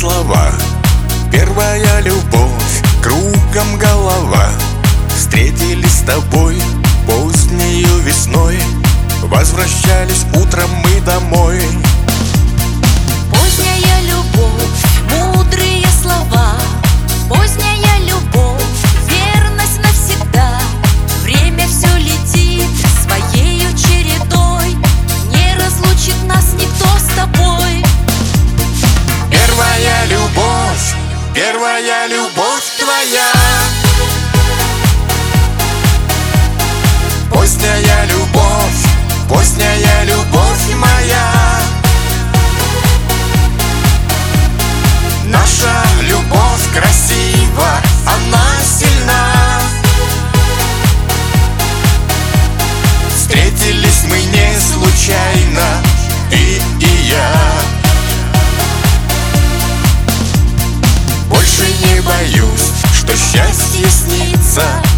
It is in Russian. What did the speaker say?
слова. Первая любовь, кругом голова. Встретились с тобой позднею весной, возвращались утром мы домой. Поздняя любовь, мудрые слова. Поздняя любовь, верность навсегда. Время все летит своею чередой, не разлучит нас никто с тобой. Первая любовь твоя. Поздняя любовь моя. Наша любовь красива, она сильна. Встретились мы не случайно, ты и я. Больше не боюсь, что счастье снится.